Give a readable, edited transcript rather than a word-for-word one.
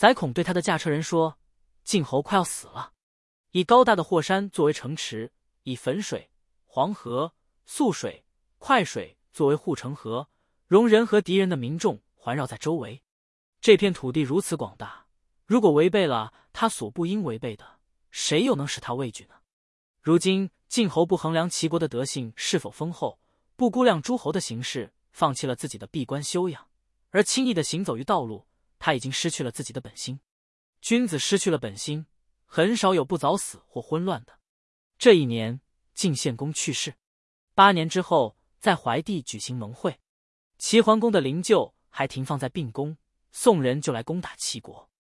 宰孔对他的驾车人说：“晋侯快要死了。”以高大的霍山作为城池，以汾水、黄河、涑水、快水作为护城河，容人和敌人的民众环绕在周围。这片土地如此广大，如果违背了他所不应违背的，谁又能使他畏惧呢？如今晋侯不衡量齐国的德性是否丰厚，不估量诸侯的形势，放弃了自己的闭关修养，而轻易地行走于道路，他已经失去了自己的本心。君子失去了本心，很少有不早死或昏乱的。这一年，晋献公去世，8年之后，在怀地举行盟会，齐桓公的灵柩还停放在并宫，宋人就来攻打齐国。